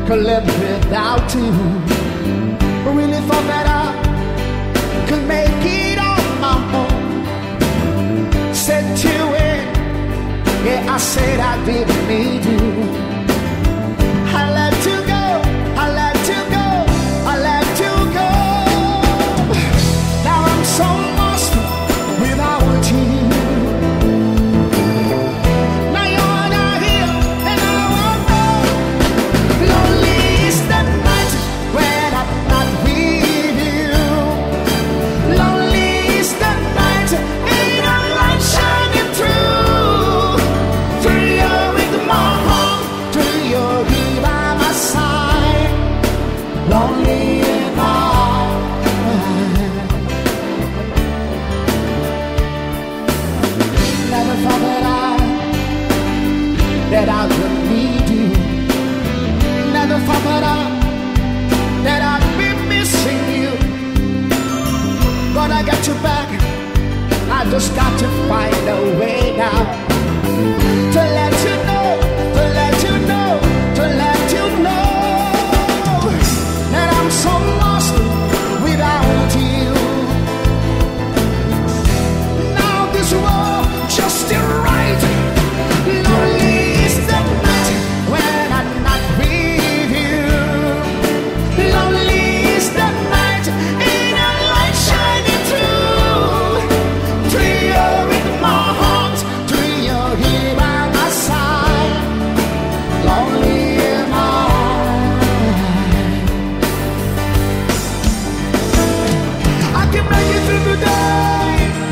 could live without you. I really thought that I could make it on my own. Said to it, yeah, I said I didn't need you. I let you go, I let you go, I let you go. Now I'm so lost without you. Now you're not here and I won't know. Lonely is the night when I'm not with you. Lonely is the night, ain't a light shining through. Through you with my heart, through you here by my side. Lonely in my mind. Never thought that I would need you. Never thought that I'd be missing you. But I got you back. I just got to find a way now to let you know, to let you know, to let you know that I'm so lost without you. Now this world just ain't right. Lonely is the night when I'm not with you. Lonely is the night, ain't a light shining through. Through you in my heart, through you here by my side. Lonely in my mind. I can make it through the day.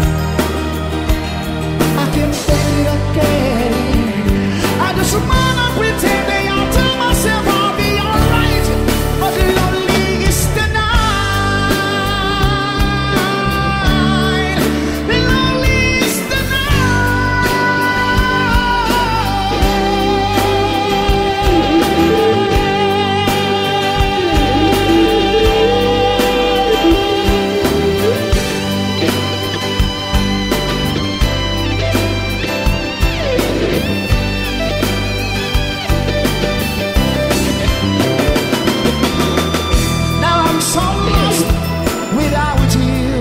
I can make it okay. I just wanna pretend that I'll tell myself I'll be alright. But lonely is the night. Lonely is the Now I'm so lost without you.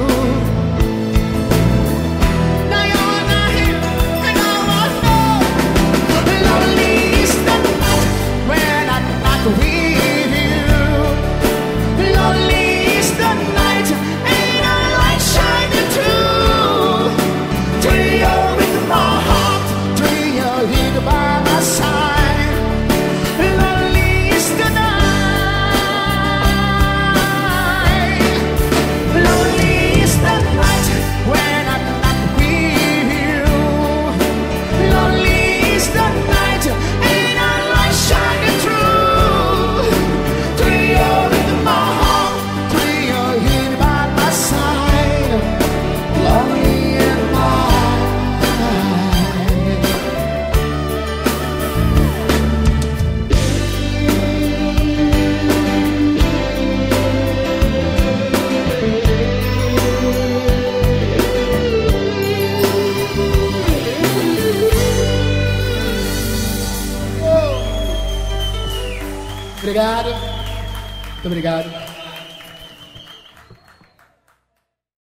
Now you're not here and I won't know. Lonely is the night when I'm not with you. Lonely is the night, ain't a light shining through. Through you with my heart, through you here by my side. Lonely is the night. Lonely is the night when I'm not with you. Lonely is the night, ain't a light shining through. Through you with my heart, through you here by my side. Lonely in my mind. Obrigado. Muito obrigado.